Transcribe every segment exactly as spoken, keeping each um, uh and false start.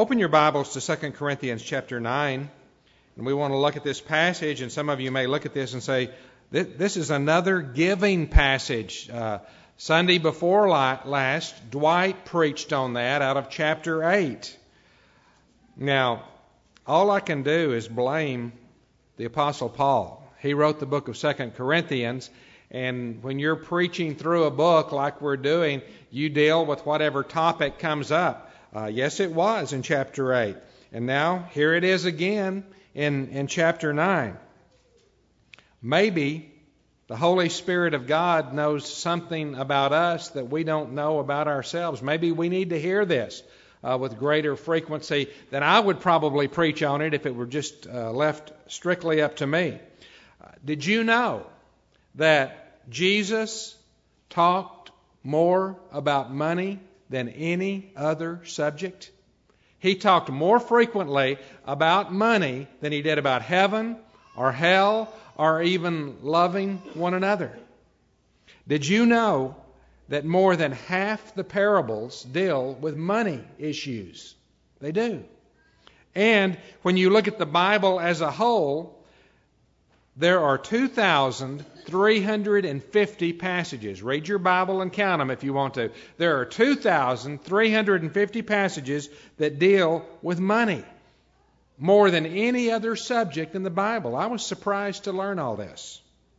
Open your Bibles to Second Corinthians chapter nine, and we want to look at this passage, and some of you may look at this and say, this is another giving passage. Uh, Sunday before last, Dwight preached on that out of chapter eight. Now, all I can do is blame the Apostle Paul. He wrote the book of Second Corinthians, and when you're preaching through a book like we're doing, you deal with whatever topic comes up. Uh, yes, it was in chapter eight. And now, here it is again in, in chapter nine. Maybe the Holy Spirit of God knows something about us that we don't know about ourselves. Maybe we need to hear this uh, with greater frequency than I would probably preach on it if it were just uh, left strictly up to me. Uh, did you know that Jesus talked more about money than any other subject? He talked more frequently about money than he did about heaven or hell or even loving one another. Did you know that more than half the parables deal with money issues? They do. And when you look at the Bible as a whole, there are two thousand three hundred fifty passages. Read your Bible and count them if you want to. There are two thousand three hundred fifty passages that deal with money. More than any other subject in the Bible. I was surprised to learn all this.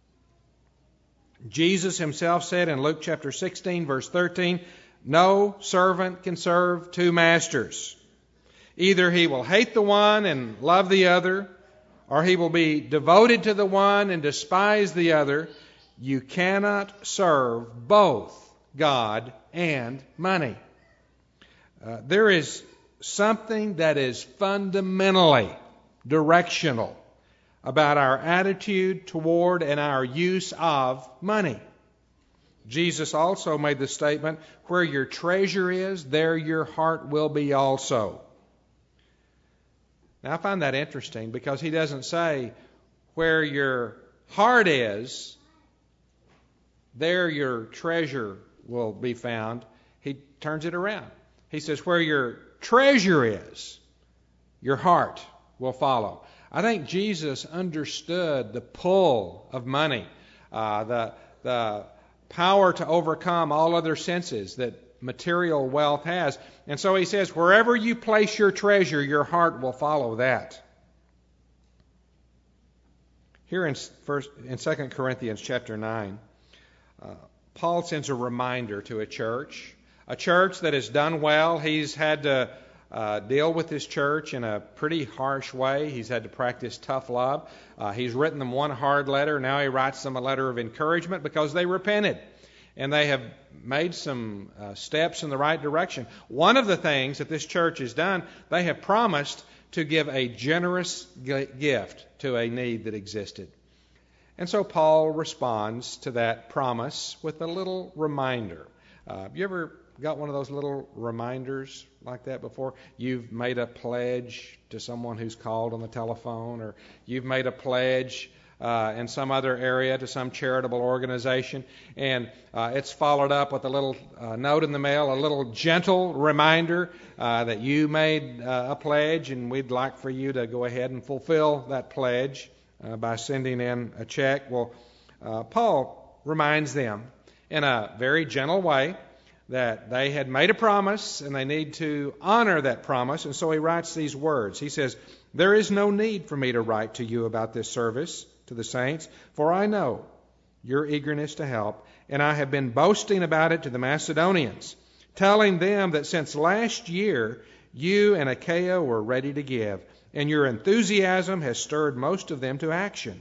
Jesus himself said in Luke chapter sixteen, verse thirteen, "No servant can serve two masters. Either he will hate the one and love the other, or he will be devoted to the one and despise the other. You cannot serve both God and money." Uh, there is something that is fundamentally directional about our attitude toward and our use of money. Jesus also made the statement, "Where your treasure is, there your heart will be also." Now, I find that interesting because he doesn't say, "Where your heart is, there your treasure will be found." He turns it around. He says, "Where your treasure is, your heart will follow." I think Jesus understood the pull of money, uh, the, the power to overcome all other senses that material wealth has. And so he says, wherever you place your treasure, your heart will follow that. Here in first in Second Corinthians chapter nine, uh, Paul sends a reminder to a church, a church that has done well. He's had to uh, deal with this church in a pretty harsh way. He's had to practice tough love. Uh, he's written them one hard letter. Now he writes them a letter of encouragement because they repented. And they have made some uh, steps in the right direction. One of the things that this church has done, they have promised to give a generous g- gift to a need that existed. And so Paul responds to that promise with a little reminder. Uh, have you ever got one of those little reminders like that before? You've made a pledge to someone who's called on the telephone, or you've made a pledge Uh, in some other area to some charitable organization, and uh, it's followed up with a little uh, note in the mail, a little gentle reminder uh, that you made uh, a pledge, and we'd like for you to go ahead and fulfill that pledge uh, by sending in a check. Well, uh, Paul reminds them in a very gentle way that they had made a promise and they need to honor that promise, and so he writes these words. He says, "There is no need for me to write to you about this service to the saints, for I know your eagerness to help, and I have been boasting about it to the Macedonians, telling them that since last year you and Achaia were ready to give, and your enthusiasm has stirred most of them to action.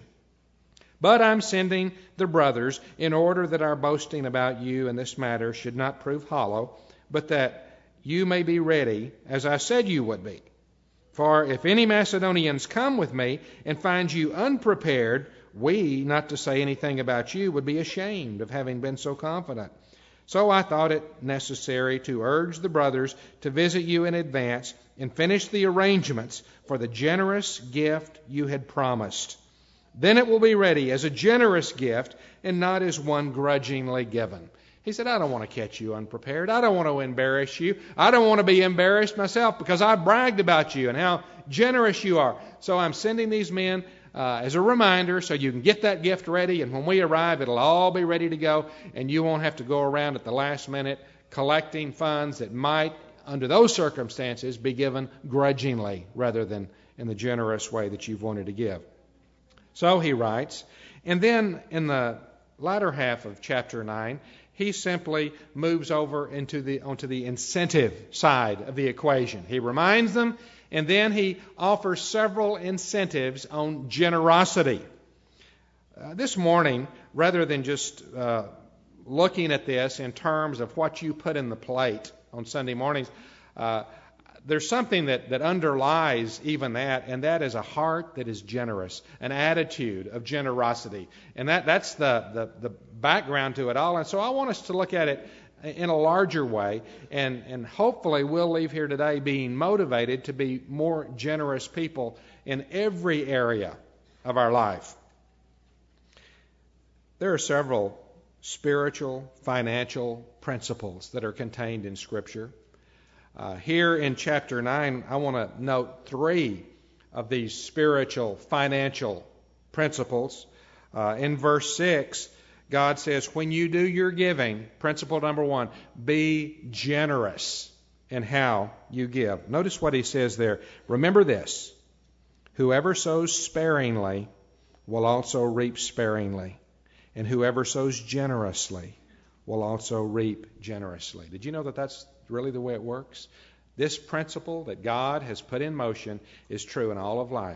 But I'm sending the brothers in order that our boasting about you in this matter should not prove hollow, but that you may be ready, as I said you would be. For if any Macedonians come with me and find you unprepared, we, not to say anything about you, would be ashamed of having been so confident. So I thought it necessary to urge the brothers to visit you in advance and finish the arrangements for the generous gift you had promised. Then it will be ready as a generous gift and not as one grudgingly given." He said, I don't want to catch you unprepared. I don't want to embarrass you. I don't want to be embarrassed myself because I bragged about you and how generous you are. So I'm sending these men uh, as a reminder so you can get that gift ready. And when we arrive, it'll all be ready to go. And you won't have to go around at the last minute collecting funds that might, under those circumstances, be given grudgingly rather than in the generous way that you've wanted to give. So he writes, and then in the latter half of chapter nine, he simply moves over into the onto the incentive side of the equation. He reminds them, and then he offers several incentives on generosity. Uh, this morning, rather than just uh, looking at this in terms of what you put in the plate on Sunday mornings, uh, there's something that, that underlies even that, and that is a heart that is generous, an attitude of generosity. And that, that's the, the, the background to it all. And so I want us to look at it in a larger way, and, and hopefully we'll leave here today being motivated to be more generous people in every area of our life. There are several spiritual, financial principles that are contained in Scripture. Uh, here in chapter nine, I want to note three of these spiritual, financial principles. Uh, in verse six, God says, when you do your giving, principle number one, be generous in how you give. Notice what he says there. Remember this, whoever sows sparingly will also reap sparingly, and whoever sows generously will also reap generously. Did you know that that's really the way it works? This principle that God has put in motion is true in all of life.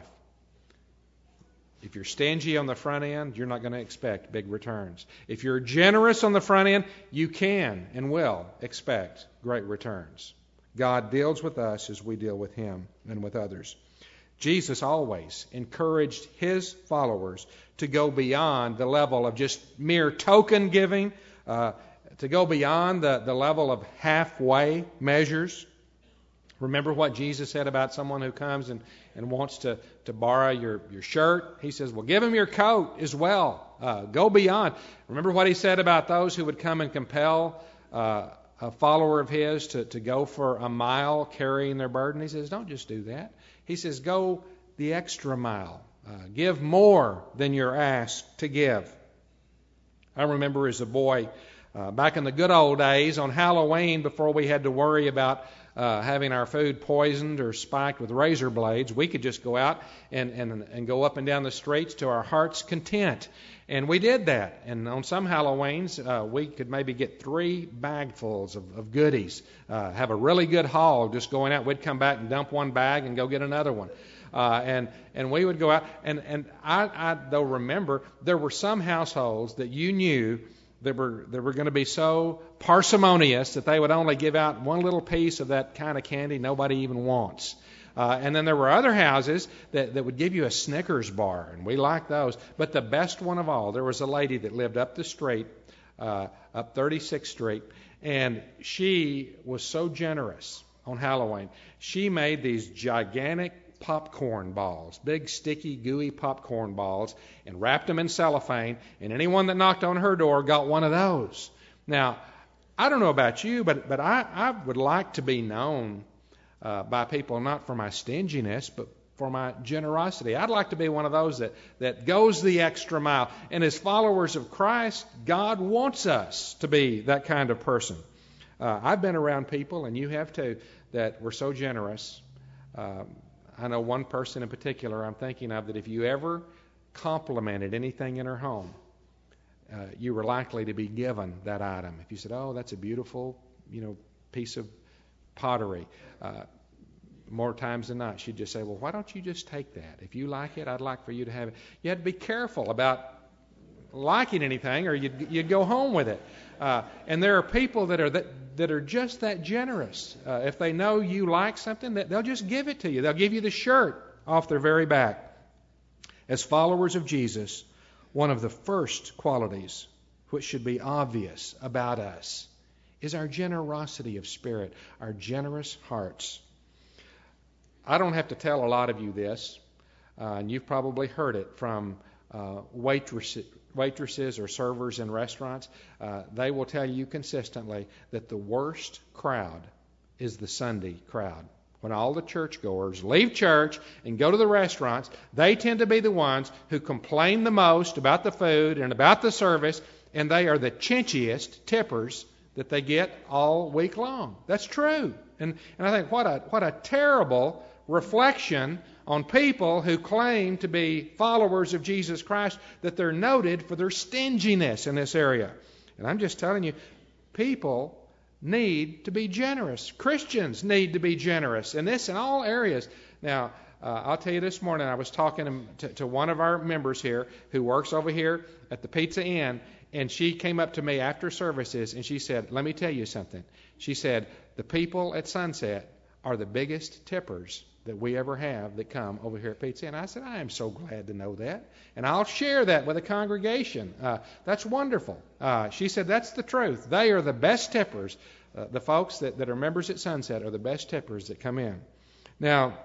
If you're stingy on the front end, you're not going to expect big returns. If you're generous on the front end, you can and will expect great returns. God deals with us as we deal with Him and with others. Jesus always encouraged His followers to go beyond the level of just mere token giving, uh, to go beyond the, the level of halfway measures. Remember what Jesus said about someone who comes and, and wants to, to borrow your, your shirt? He says, well, give him your coat as well. Uh, go beyond. Remember what He said about those who would come and compel uh, a follower of His to, to go for a mile carrying their burden? He says, don't just do that. He says, go the extra mile. Uh, give more than you're asked to give. I remember as a boy, Uh, back in the good old days, on Halloween, before we had to worry about uh, having our food poisoned or spiked with razor blades, we could just go out and, and, and go up and down the streets to our heart's content. And we did that. And on some Halloweens, uh, we could maybe get three bagfuls of, of goodies, uh, have a really good haul just going out. We'd come back and dump one bag and go get another one. Uh, and and we would go out. And, and I, I, though, remember, there were some households that you knew They were, they were going to be so parsimonious that they would only give out one little piece of that kind of candy nobody even wants. Uh, and then there were other houses that, that would give you a Snickers bar, and we liked those. But the best one of all, there was a lady that lived up the street, uh, up thirty-sixth Street, and she was so generous on Halloween. She made these gigantic popcorn balls, big sticky gooey popcorn balls, and wrapped them in cellophane, and anyone that knocked on her door got one of those. Now, I don't know about you, but but I, I would like to be known uh, by people not for my stinginess, but for my generosity. I'd like to be one of those that, that goes the extra mile. And as followers of Christ, God wants us to be that kind of person. Uh, I've been around people, and you have too, that were so generous. Um, I know one person in particular I'm thinking of that if you ever complimented anything in her home, uh, you were likely to be given that item. If you said, oh, that's a beautiful, you know, piece of pottery, uh, more times than not, she'd just say, well, why don't you just take that? If you like it, I'd like for you to have it. You had to be careful about liking anything or you'd, you'd go home with it. Uh, and there are people that are that, that are just that generous. Uh, if they know you like something, that they'll just give it to you. They'll give you the shirt off their very back. As followers of Jesus, one of the first qualities which should be obvious about us is our generosity of spirit, our generous hearts. I don't have to tell a lot of you this, uh, and you've probably heard it from uh, waitress, waitresses or servers in restaurants, uh, they will tell you consistently that the worst crowd is the Sunday crowd. When all the churchgoers leave church and go to the restaurants, they tend to be the ones who complain the most about the food and about the service, and they are the chinchiest tippers that they get all week long. That's true. And, and I think what a, what a terrible reflection on people who claim to be followers of Jesus Christ, that they're noted for their stinginess in this area. And I'm just telling you, people need to be generous. Christians need to be generous, and this in all areas. Now, uh, I'll tell you this morning, I was talking to, to one of our members here who works over here at the Pizza Inn, and she came up to me after services, and she said, let me tell you something. She said, the people at Sunset are the biggest tippers that we ever have that come over here at Pizza Inn. And I said, I am so glad to know that. And I'll share that with the congregation. Uh, that's wonderful. Uh, she said, that's the truth. They are the best tippers. Uh, the folks that, that are members at Sunset are the best tippers that come in. Now,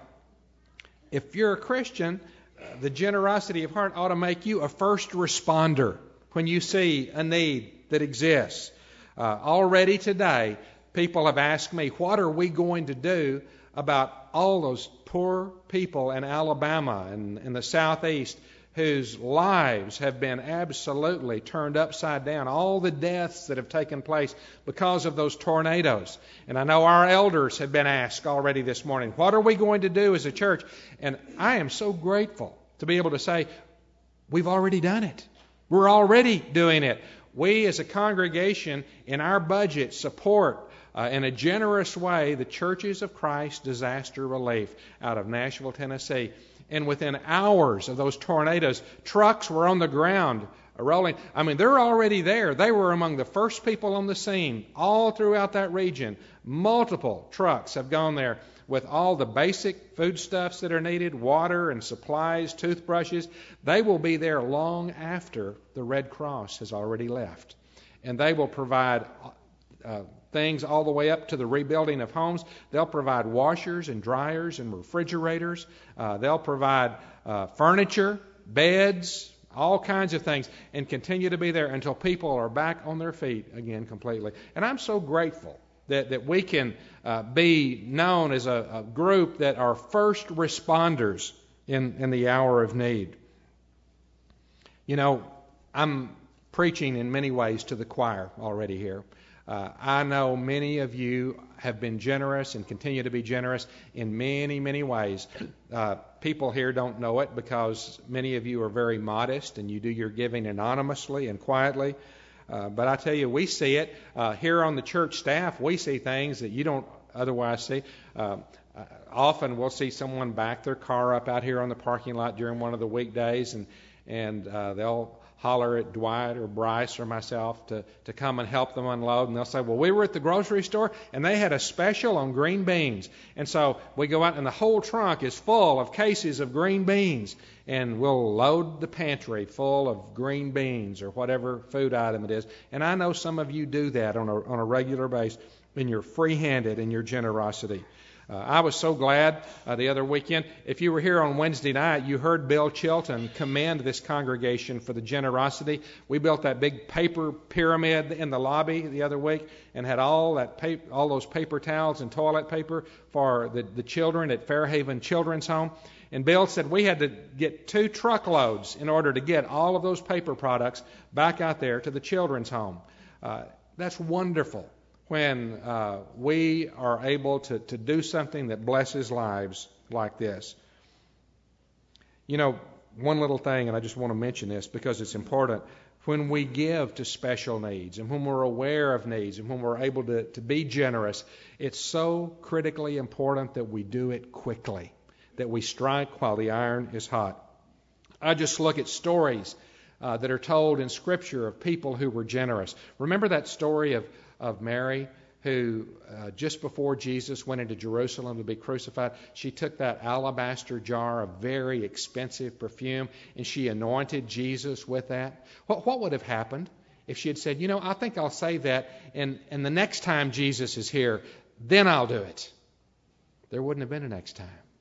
if you're a Christian, uh, the generosity of heart ought to make you a first responder when you see a need that exists. Uh, already today, people have asked me, what are we going to do about all those poor people in Alabama and in the Southeast whose lives have been absolutely turned upside down, all the deaths that have taken place because of those tornadoes. And I know our elders have been asked already this morning, what are we going to do as a church? And I am so grateful to be able to say, we've already done it. We're already doing it. We as a congregation in our budget support Uh, in a generous way, the Churches of Christ Disaster Relief out of Nashville, Tennessee. And within hours of those tornadoes, trucks were on the ground rolling. I mean, they're already there. They were among the first people on the scene all throughout that region. Multiple trucks have gone there with all the basic foodstuffs that are needed, water and supplies, toothbrushes. They will be there long after the Red Cross has already left. And they will provide uh, things all the way up to the rebuilding of homes. They'll provide washers and dryers and refrigerators. Uh, they'll provide uh, furniture, beds, all kinds of things, and continue to be there until people are back on their feet again completely. And I'm so grateful that, that we can uh, be known as a, a group that are first responders in, in the hour of need. You know, I'm preaching in many ways to the choir already here. Uh, I know many of you have been generous and continue to be generous in many, many ways. Uh, people here don't know it because many of you are very modest and you do your giving anonymously and quietly. Uh, but I tell you, we see it. Uh, here on the church staff, we see things that you don't otherwise see. Uh, often we'll see someone back their car up out here on the parking lot during one of the weekdays, and, and uh, they'll holler at Dwight or Bryce or myself to, to come and help them unload. And they'll say, well, we were at the grocery store and they had a special on green beans. And so we go out and the whole trunk is full of cases of green beans. And we'll load the pantry full of green beans or whatever food item it is. And I know some of you do that on a, on a regular basis, and you're free-handed in your generosity. Uh, I was so glad uh, the other weekend. If you were here on Wednesday night, you heard Bill Chilton commend this congregation for the generosity. We built that big paper pyramid in the lobby the other week and had all that paper, all those paper towels and toilet paper for the, the children at Fairhaven Children's Home. And Bill said we had to get two truckloads in order to get all of those paper products back out there to the children's home. Uh, that's wonderful when uh, we are able to, to do something that blesses lives like this. You know, one little thing, and I just want to mention this because it's important. When we give to special needs and when we're aware of needs and when we're able to, to be generous, it's so critically important that we do it quickly, that we strike while the iron is hot. I just look at stories uh, that are told in Scripture of people who were generous. Remember that story of of Mary, who uh, just before Jesus went into Jerusalem to be crucified, she took that alabaster jar of very expensive perfume and she anointed Jesus with that. What, what would have happened if she had said, you know, I think I'll save that, and, and the next time Jesus is here, then I'll do it? There wouldn't have been a next time.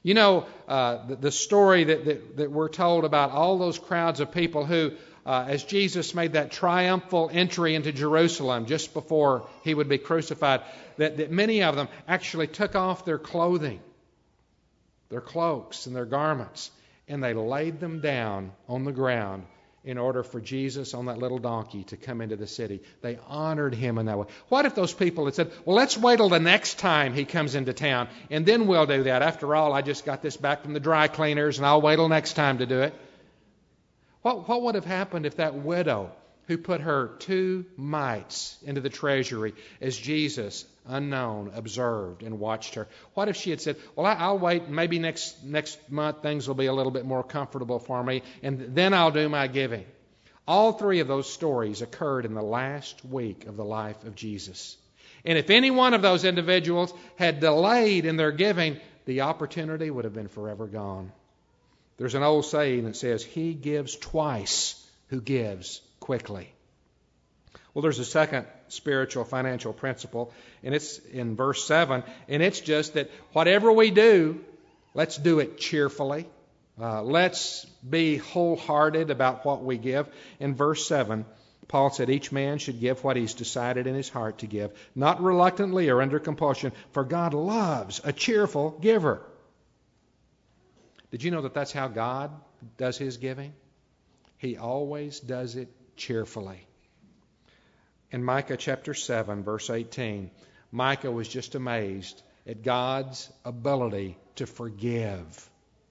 You know, uh, the, the story that, that, that we're told about all those crowds of people who, uh, as Jesus made that triumphal entry into Jerusalem just before he would be crucified, that, that many of them actually took off their clothing, their cloaks and their garments, and they laid them down on the ground in order for Jesus on that little donkey to come into the city. They honored him in that way. What if those people had said, well, let's wait till the next time he comes into town, and then we'll do that. After all, I just got this back from the dry cleaners, and I'll wait till next time to do it. What, what would have happened if that widow who put her two mites into the treasury as Jesus, unknown, observed and watched her? What if she had said, well, I, I'll wait, maybe next next month things will be a little bit more comfortable for me, and then I'll do my giving. All three of those stories occurred in the last week of the life of Jesus. And if any one of those individuals had delayed in their giving, the opportunity would have been forever gone. There's an old saying that says, he gives twice who gives quickly. Well, there's a second spiritual financial principle, and it's in verse seven, and it's just that whatever we do, let's do it cheerfully. Uh, let's be wholehearted about what we give. In verse seven, Paul said, each man should give what he's decided in his heart to give, not reluctantly or under compulsion, for God loves a cheerful giver. Did you know that that's how God does his giving? He always does it cheerfully. In Micah chapter seven, verse eighteen, Micah was just amazed at God's ability to forgive.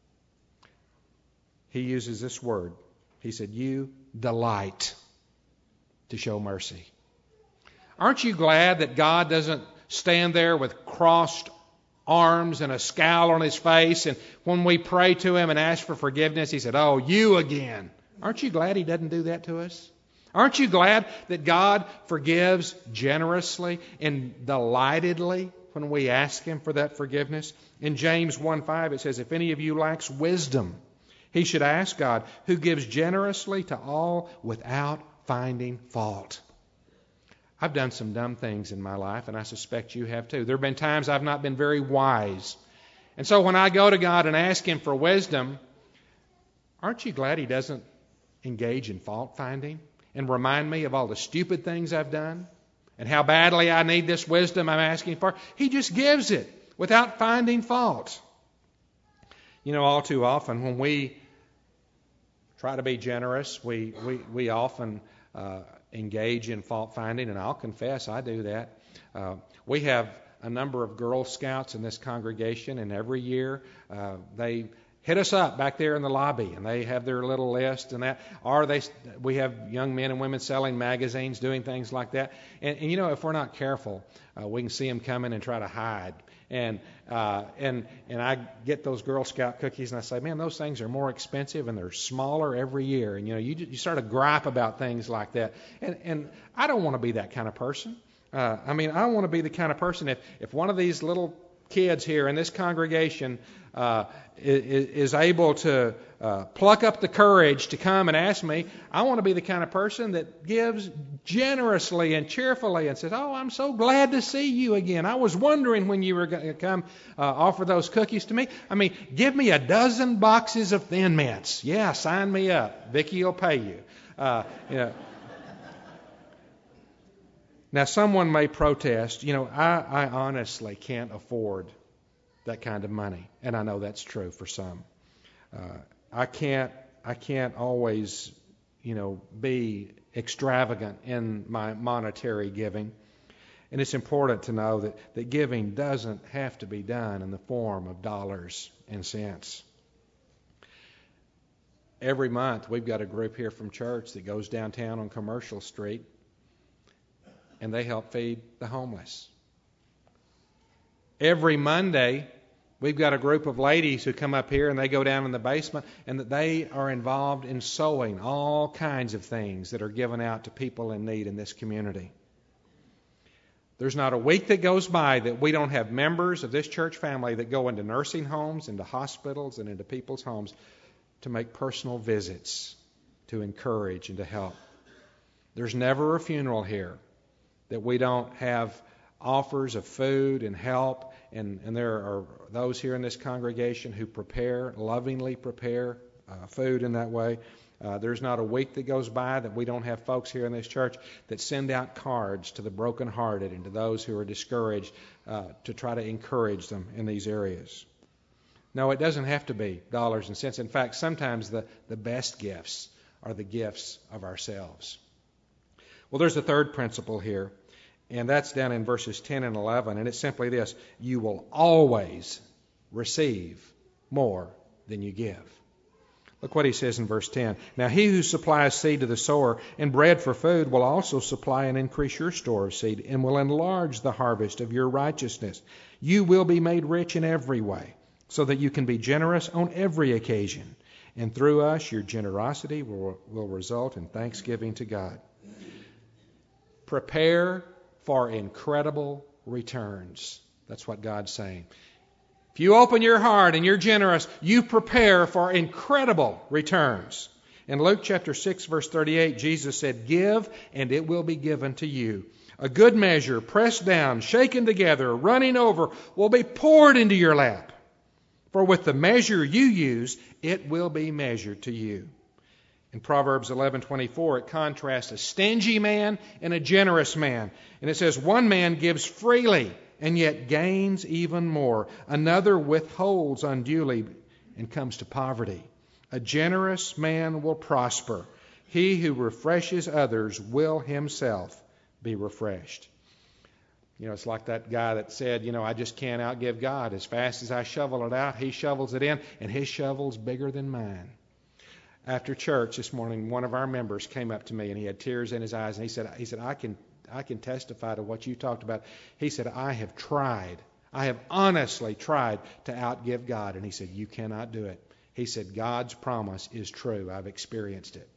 He uses this word. He said, you delight to show mercy. Aren't you glad that God doesn't stand there with crossed arms and a scowl on his face, and when we pray to him and ask for forgiveness, he said, oh, you again. Aren't you glad he doesn't do that to us? Aren't you glad that God forgives generously and delightedly when we ask him for that forgiveness? In James one five, it says, if any of you lacks wisdom, he should ask God, who gives generously to all without finding fault. I've done some dumb things in my life, and I suspect you have too. There have been times I've not been very wise. And so when I go to God and ask him for wisdom, aren't you glad he doesn't engage in fault finding and remind me of all the stupid things I've done and how badly I need this wisdom I'm asking for? He just gives it without finding fault. You know, all too often when we try to be generous, we, we, we often uh, engage in fault finding, and I'll confess I do that. Uh, we have a number of Girl Scouts in this congregation, and every year uh, they hit us up back there in the lobby, and they have their little list and that. Or they, we have young men and women selling magazines, doing things like that. And, and you know, if we're not careful, uh, we can see them coming and try to hide. And uh, and and I get those Girl Scout cookies, and I say, man, those things are more expensive, and they're smaller every year. And you know, you you start to gripe about things like that. And and I don't want to be that kind of person. Uh, I mean, I want to be the kind of person, if if one of these little kids here in this congregation uh, is, is able to uh, pluck up the courage to come and ask me, I want to be the kind of person that gives generously and cheerfully and says, oh, I'm so glad to see you again. I was wondering when you were going to come uh, offer those cookies to me. I mean, give me a dozen boxes of Thin Mints. Yeah, sign me up. Vicki will pay you. Uh, you know. Now, someone may protest, you know, I, I honestly can't afford that kind of money. And I know that's true for some. Uh, I can't I can't always, you know, be extravagant in my monetary giving. And it's important to know that, that giving doesn't have to be done in the form of dollars and cents. Every month, we've got a group here from church that goes downtown on Commercial Street, and they help feed the homeless. Every Monday, we've got a group of ladies who come up here and they go down in the basement, and that they are involved in sewing all kinds of things that are given out to people in need in this community. There's not a week that goes by that we don't have members of this church family that go into nursing homes, into hospitals, and into people's homes to make personal visits, to encourage and to help. There's never a funeral here that we don't have offers of food and help and, and there are those here in this congregation who prepare, lovingly prepare uh, food in that way. Uh, there's not a week that goes by that we don't have folks here in this church that send out cards to the brokenhearted and to those who are discouraged uh, to try to encourage them in these areas. No, it doesn't have to be dollars and cents. In fact, sometimes the, the best gifts are the gifts of ourselves. Well, there's a third principle here, and that's down in verses ten and eleven, and it's simply this: you will always receive more than you give. Look what he says in verse ten. Now he who supplies seed to the sower and bread for food will also supply and increase your store of seed and will enlarge the harvest of your righteousness. You will be made rich in every way, so that you can be generous on every occasion. And through us, your generosity will, will result in thanksgiving to God. Prepare for incredible returns. That's what God's saying. If you open your heart and you're generous, you prepare for incredible returns. In Luke chapter six, verse thirty-eight, Jesus said, "Give, and it will be given to you. A good measure, pressed down, shaken together, running over, will be poured into your lap. For with the measure you use, it will be measured to you." In Proverbs eleven twenty-four, it contrasts a stingy man and a generous man. And it says, one man gives freely and yet gains even more. Another withholds unduly and comes to poverty. A generous man will prosper. He who refreshes others will himself be refreshed. You know, it's like that guy that said, you know, I just can't outgive God. As fast as I shovel it out, he shovels it in, and his shovel's bigger than mine. After church this morning, one of our members came up to me, and he had tears in his eyes, and he said, he said, I can I can testify to what you talked about. He said, I have tried. I have honestly tried to outgive God. And he said, you cannot do it. He said, God's promise is true. I've experienced it.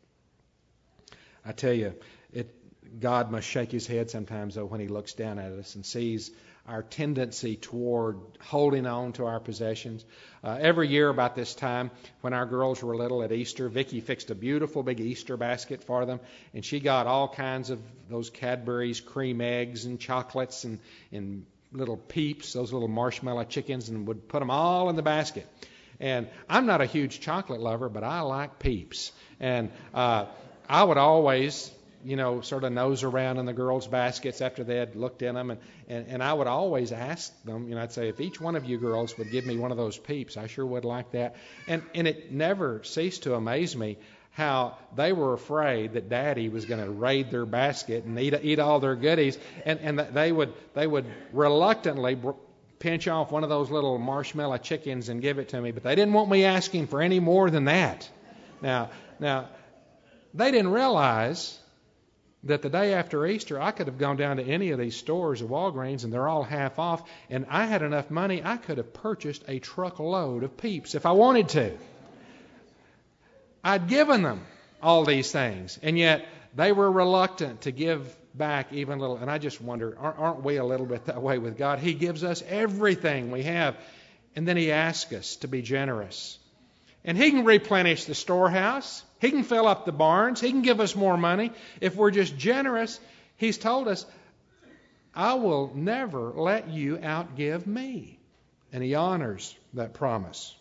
I tell you, it, God must shake his head sometimes, though, when he looks down at us and sees our tendency toward holding on to our possessions. Uh, every year about this time, when our girls were little at Easter, Vicki fixed a beautiful big Easter basket for them, and she got all kinds of those Cadbury's cream eggs and chocolates and, and little Peeps, those little marshmallow chickens, and would put them all in the basket. And I'm not a huge chocolate lover, but I like Peeps. And uh, I would always, you know, sort of nose around in the girls' baskets after they had looked in them. And, and, and I would always ask them, you know, I'd say, if each one of you girls would give me one of those Peeps, I sure would like that. And, and it never ceased to amaze me how they were afraid that Daddy was going to raid their basket and eat, eat all their goodies. And, and they would they would reluctantly br- pinch off one of those little marshmallow chickens and give it to me. But they didn't want me asking for any more than that. Now, now they didn't realize that the day after Easter, I could have gone down to any of these stores of Walgreens, and they're all half off, and I had enough money, I could have purchased a truckload of Peeps if I wanted to. I'd given them all these things, and yet they were reluctant to give back even a little. And I just wonder, aren't we a little bit that way with God? He gives us everything we have, and then he asks us to be generous. And he can replenish the storehouse. He can fill up the barns. He can give us more money. If we're just generous, he's told us, I will never let you outgive me. And he honors that promise.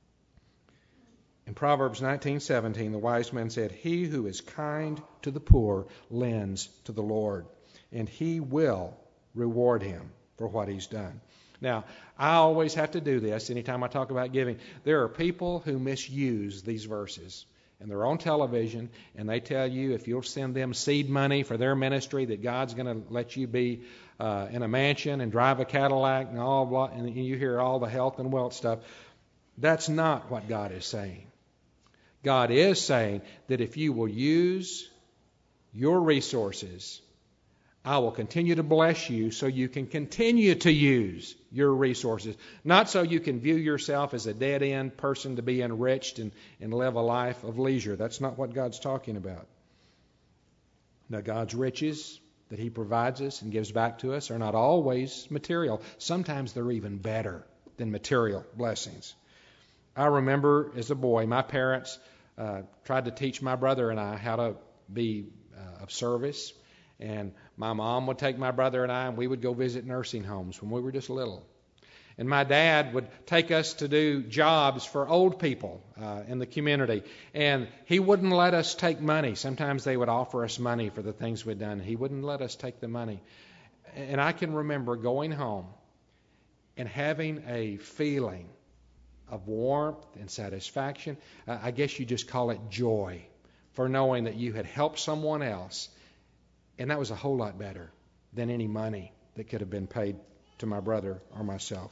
In Proverbs nineteen seventeen, the wise man said, he who is kind to the poor lends to the Lord, and he will reward him for what he's done. Now, I always have to do this anytime I talk about giving. There are people who misuse these verses, and they're on television, and they tell you if you'll send them seed money for their ministry that God's going to let you be uh, in a mansion and drive a Cadillac and all blah, and you hear all the health and wealth stuff. That's not what God is saying. God is saying that if you will use your resources, I will continue to bless you so you can continue to use your resources. Not so you can view yourself as a dead-end person to be enriched and, and live a life of leisure. That's not what God's talking about. Now, God's riches that he provides us and gives back to us are not always material. Sometimes they're even better than material blessings. I remember as a boy, my parents uh, tried to teach my brother and I how to be uh, of service. And my mom would take my brother and I, and we would go visit nursing homes when we were just little. And my dad would take us to do jobs for old people uh, in the community. And he wouldn't let us take money. Sometimes they would offer us money for the things we'd done. He wouldn't let us take the money. And I can remember going home and having a feeling of warmth and satisfaction. Uh, I guess you just call it joy, for knowing that you had helped someone else. And that was a whole lot better than any money that could have been paid to my brother or myself.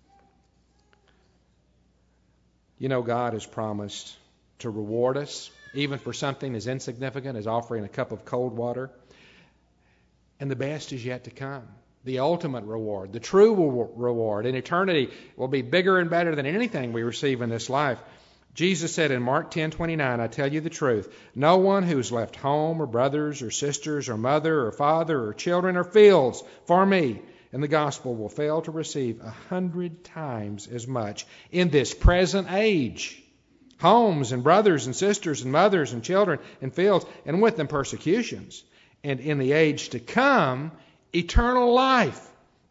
You know, God has promised to reward us, even for something as insignificant as offering a cup of cold water. And the best is yet to come. The ultimate reward, the true reward in eternity will be bigger and better than anything we receive in this life. Jesus said in Mark ten twenty-nine, I tell you the truth, no one who's left home or brothers or sisters or mother or father or children or fields for me in the gospel will fail to receive a hundred times as much in this present age. Homes and brothers and sisters and mothers and children and fields, and with them persecutions. And in the age to come, eternal life.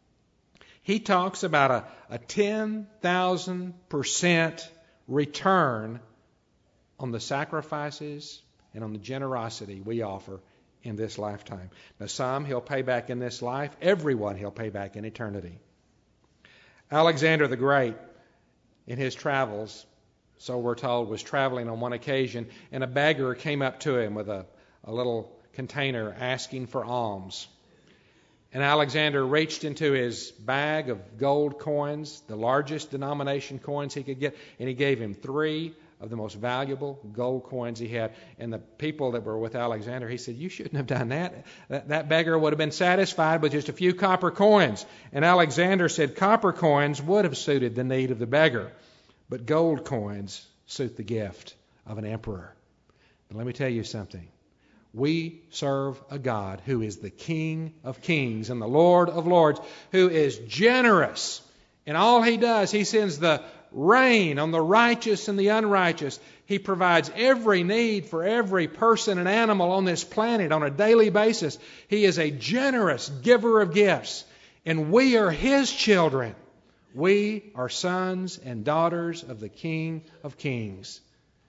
He talks about a, a ten thousand percent return on the sacrifices and on the generosity we offer in this lifetime. Now, some He'll pay back in this life. Everyone He'll pay back in eternity. Alexander the Great, in his travels, so we're told, was traveling on one occasion, and a beggar came up to him with a, a little container asking for alms. And Alexander reached into his bag of gold coins, the largest denomination coins he could get, and he gave him three of the most valuable gold coins he had. And the people that were with Alexander, he said, you shouldn't have done that. That, that beggar would have been satisfied with just a few copper coins. And Alexander said copper coins would have suited the need of the beggar, but gold coins suit the gift of an emperor. But let me tell you something. We serve a God who is the King of kings and the Lord of lords, who is generous in all He does. He sends the rain on the righteous and the unrighteous. He provides every need for every person and animal on this planet on a daily basis. He is a generous giver of gifts, and we are His children. We are sons and daughters of the King of kings.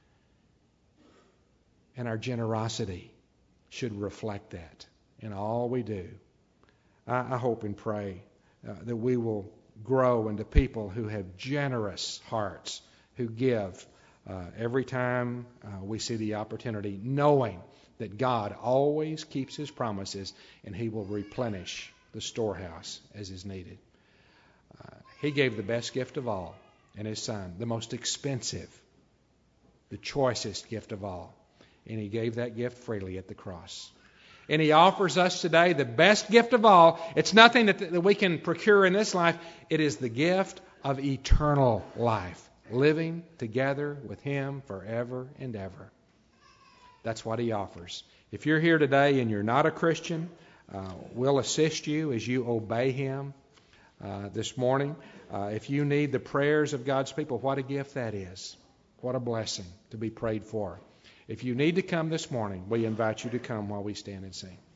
And our generosity should reflect that in all we do. I, I hope and pray uh, that we will grow into people who have generous hearts, who give uh, every time uh, we see the opportunity, knowing that God always keeps His promises and He will replenish the storehouse as is needed. Uh, he gave the best gift of all in His Son, the most expensive, the choicest gift of all. And He gave that gift freely at the cross. And He offers us today the best gift of all. It's nothing that, that we can procure in this life. It is the gift of eternal life, living together with Him forever and ever. That's what He offers. If you're here today and you're not a Christian, uh, we'll assist you as you obey Him uh, this morning. Uh, if you need the prayers of God's people, what a gift that is. What a blessing to be prayed for. If you need to come this morning, we invite you to come while we stand and sing.